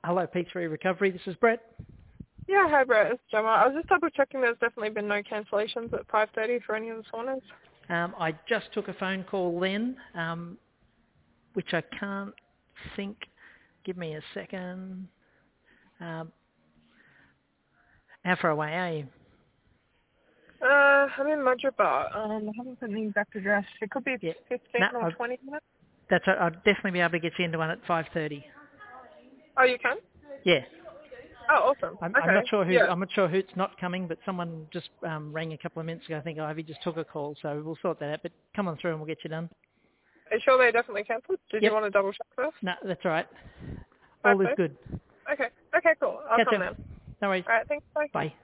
Hello, P3 Recovery. This is Brett. Yeah, hi Brett, it's Gemma. I was just double checking there's definitely been no cancellations at 5:30 for any of the saunas. I just took a phone call then, which I can't think. Give me a second. How far away are you? I'm in Mudgeerba. I haven't put the exact address. It could be 15 or 20 minutes. I'll definitely be able to get you into one at 5:30. Oh, you can? Yeah. Oh, awesome. I'm Okay. not sure who. Yeah. I'm not sure who's not coming, but someone just rang a couple of minutes ago. I think Ivy just took a call, so we'll sort that out. But come on through and we'll get you done. Are you sure they definitely cancelled? Did you want to double check first? No, that's all right. All is good. Okay. Okay, cool. I'll Catch come you. then. No worries. All right, thanks. Bye. Bye.